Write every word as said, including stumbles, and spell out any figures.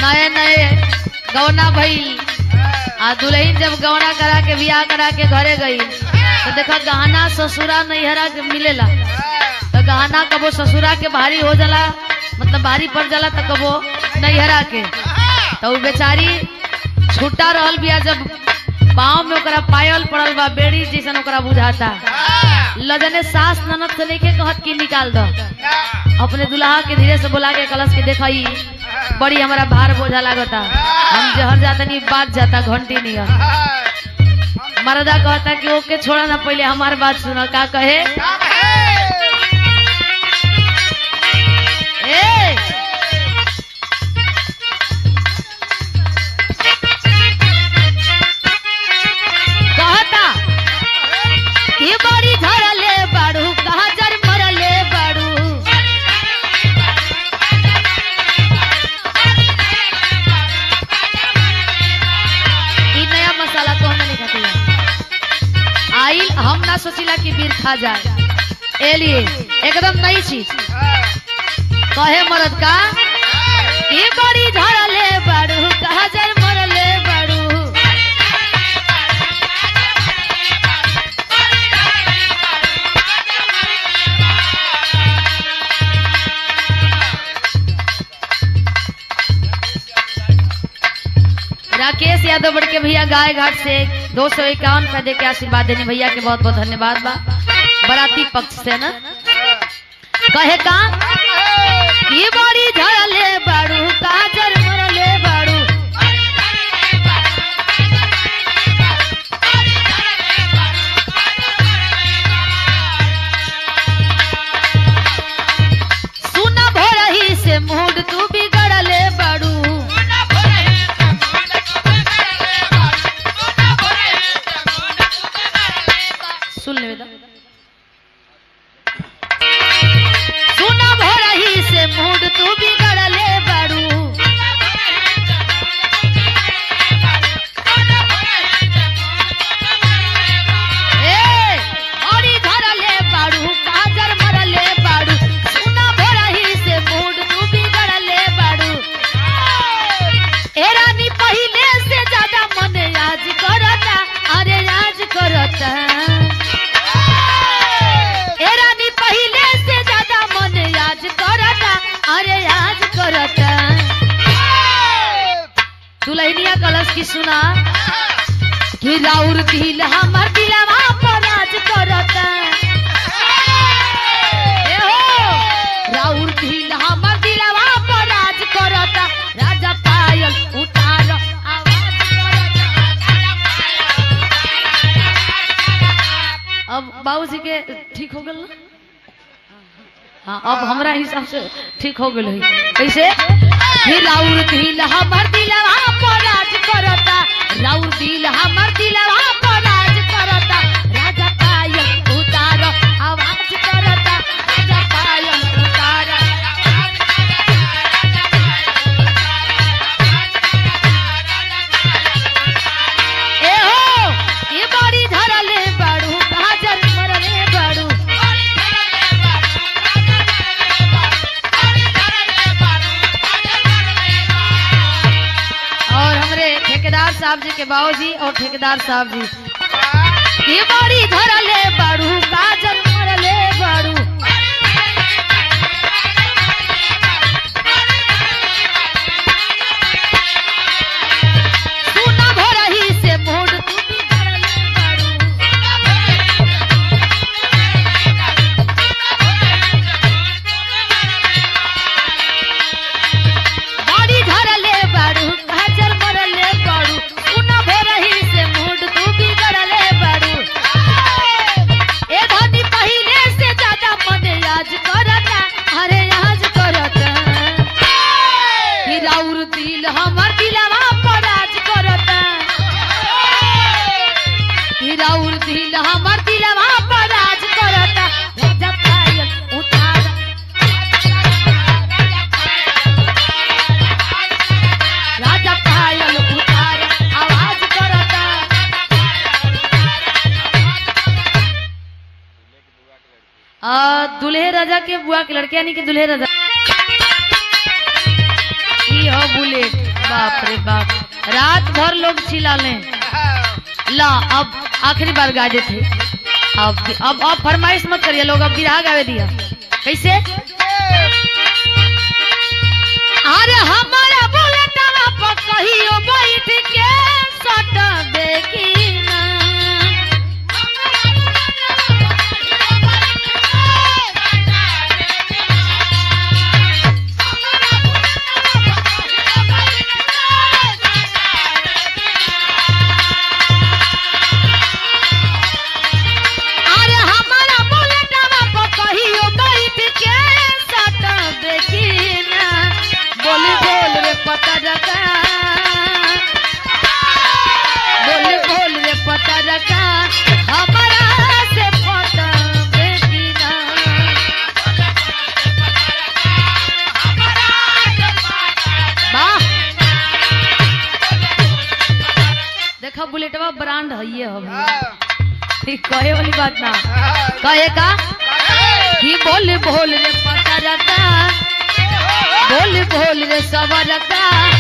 नए नए गौना भइल आ दुल्हन जब गौना करा के बियाह करा के घरे गई तो देखा गहना ससुरा नैहरा के मिलेला तो गहना कबो ससुरा के भारी हो जाला मतलब भारी पड़ जाला तो कबो नैहरा के तो वो बेचारी छुट्टा रहल बिया जब पाँव में ओकरा पायल पड़ल बा बेड़ी जैसन ओकरा बुझाता लजने सास ननद से नहीं के कहत की निकाल दो अपने दुल्हा के धीरे से बोला के कलश के देखई बड़ी हमारा भार बोझा लागता हम जहर जाता नहीं बात जाता घंटी नहीं मरदा कहता कि ओके छोड़ा ना पहले हमारी बात सुना का कहे ए कहता कि बड़ी झरले बाड़ू कहा जर मरले बाड़ू ई नया मसाला तो हमने नहीं खाती आइल हम ना सोचिला कि बीर खा जाए ए लिए एकदम नई चीज कहे मरद का ई बड़ी झरले बाड़ू कहा जर मरले बाड़ू राकेश यादव बड़ के भैया गाय घाट से दो सौ इक्यावन रुपए दे के आशीर्वाद देने भैया के बहुत बहुत धन्यवाद बा बराती पक्ष से ना कहे का ये बड़ी झरले बाड़ू काजर मरले बाड़ू सुना भोरही से मूड तू बिगड़ले बाड़ू सुन ले बेटा सुना भोरही से मूड तू बिगड़ले बाड़ू ए औरी धरले बाड़ू काजर मरले बाड़ू सुना भोरही से मूड तू बिगड़ले बाड़ू ए रानी पहिले से ज्यादा मन आज करता अरे आज करता अरे याद करता दुल्हनिया कलश की सुना कि राउर दिल हमर दिलवा पर राज करता ए हो राउर दिल हमर दिलवा पर राज करता राजा पायल उतार आवाज करता अब बाबूजी के ठीक हो गल ना हाँ अब हमरा हिसाब से ठीक हो गई कैसे राउर दिल हमर दिलवा पर राज करता राउर दिल हमर दिलवा पर राज करता राजा पायल उतार आवाज करता राजा पायल उतार ए हो ये बड़ी धरले बाड़ू काजर मरले बाड़ू ठेकेदार साहब जी के बाबूजी और ठेकेदार साहब जी ये बड़ी धरले बाड़ू काजर मरले बाड़ू सुना भोरही से मूड तू बिगड़ले बाड़ू बड़ी धरले बाड़ू काजर मरले बाड़ू सुना भोरही से मूड तू बिगड़ले बाड़ू ए धनी पहिले से ज्यादा मन याद करता अरे याद करता कि राउर दिल हमर दिलवा पर राज करता कि राउर दिल हमर दिलवा पर राज करता राजा पायल उतार राजा पायल उतार आवाज करता आ दुल्हे राजा के बुआ के लड़के यानी कि दुल्हे राजा ई हो बुलेट रात भर लोग चिल्ला ले ला। अब आखिरी बार गा देते। अब अब अब फरमाइश मत करिए लोग, अब बिरहा गावे दिया। कैसे? अरे हमारा बुलेटवा पर कहियो बैठ के सट देखी ना। देखा बुलेटवा ब्रांड है ये हम कहे वाली बात ना कहे का कि बोल बोल रे पता रखा, बोल बोल रे सबर रखा।